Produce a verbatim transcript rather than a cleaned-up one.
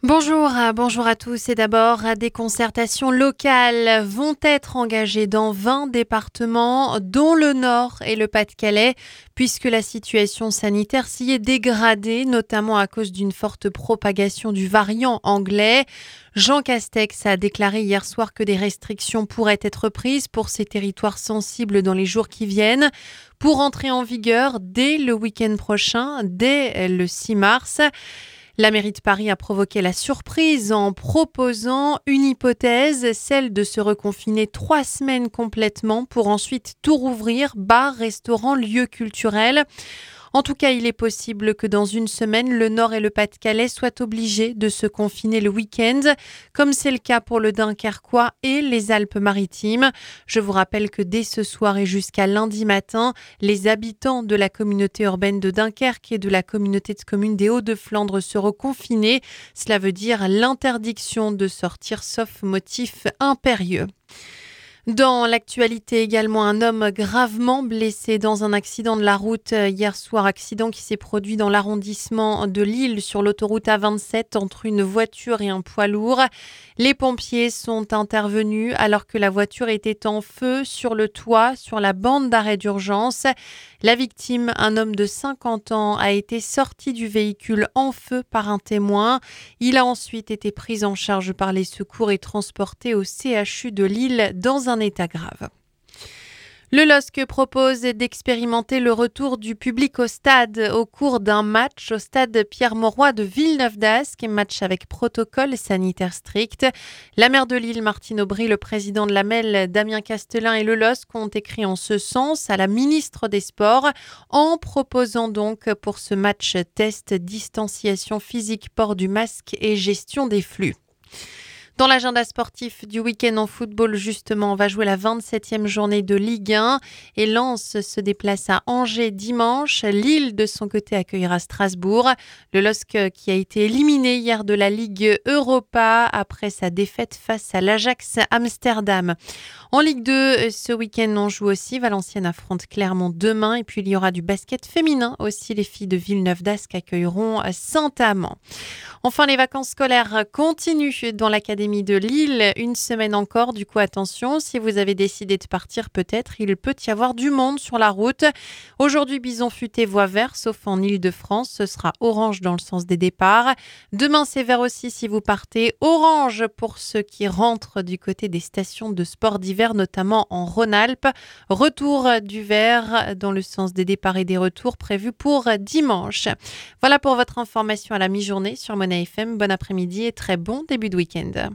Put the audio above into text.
Bonjour, euh, bonjour à tous. Et d'abord, des concertations locales vont être engagées dans vingt départements, dont le Nord et le Pas-de-Calais, puisque la situation sanitaire s'y est dégradée, notamment à cause d'une forte propagation du variant anglais. Jean Castex a déclaré hier soir que des restrictions pourraient être prises pour ces territoires sensibles dans les jours qui viennent, pour entrer en vigueur dès le week-end prochain, dès le six mars. La mairie de Paris a provoqué la surprise en proposant une hypothèse, celle de se reconfiner trois semaines complètement pour ensuite tout rouvrir, bars, restaurants, lieux culturels. En tout cas, il est possible que dans une semaine, le Nord et le Pas-de-Calais soient obligés de se confiner le week-end, comme c'est le cas pour le Dunkerquois et les Alpes-Maritimes. Je vous rappelle que dès ce soir et jusqu'à lundi matin, les habitants de la communauté urbaine de Dunkerque et de la communauté de communes des Hauts-de-Flandre seront confinés. Cela veut dire l'interdiction de sortir sauf motif impérieux. Dans l'actualité également, un homme gravement blessé dans un accident de la route hier soir, accident qui s'est produit dans l'arrondissement de Lille sur l'autoroute A vingt-sept entre une voiture et un poids lourd. Les pompiers sont intervenus alors que la voiture était en feu sur le toit, sur la bande d'arrêt d'urgence. La victime, un homme de cinquante ans, a été sorti du véhicule en feu par un témoin. Il a ensuite été pris en charge par les secours et transporté au C H U de Lille dans un état grave. Le L O S C propose d'expérimenter le retour du public au stade au cours d'un match au stade Pierre-Mauroy de Villeneuve-d'Ascq, match avec protocole sanitaire strict. La maire de Lille, Martine Aubry, le président de l'A M E L, Damien Castelin et le L O S C ont écrit en ce sens à la ministre des Sports en proposant donc pour ce match test distanciation physique, port du masque et gestion des flux. Dans l'agenda sportif du week-end en football, justement, on va jouer la vingt-septième journée de Ligue un et Lens se déplace à Angers dimanche. Lille, de son côté, accueillera Strasbourg. Le L O S C qui a été éliminé hier de la Ligue Europa après sa défaite face à l'Ajax Amsterdam. En Ligue deux, ce week-end, on joue aussi. Valenciennes affronte Clermont demain. Et puis, il y aura du basket féminin aussi. Les filles de Villeneuve-d'Ascq accueilleront Saint-Amand. Enfin, les vacances scolaires continuent dans l'académie de Lille. Une semaine encore, du coup, attention, si vous avez décidé de partir, peut-être, il peut y avoir du monde sur la route. Aujourd'hui, Bison Futé voie vert, sauf en Île-de-France. Ce sera orange dans le sens des départs. Demain, c'est vert aussi si vous partez. Orange pour ceux qui rentrent du côté des stations de sport d'hiver, notamment en Rhône-Alpes. Retour du vert dans le sens des départs et des retours prévus pour dimanche. Voilà pour votre information à la mi-journée sur Monnaie F M. Bon après-midi et très bon début de week-end.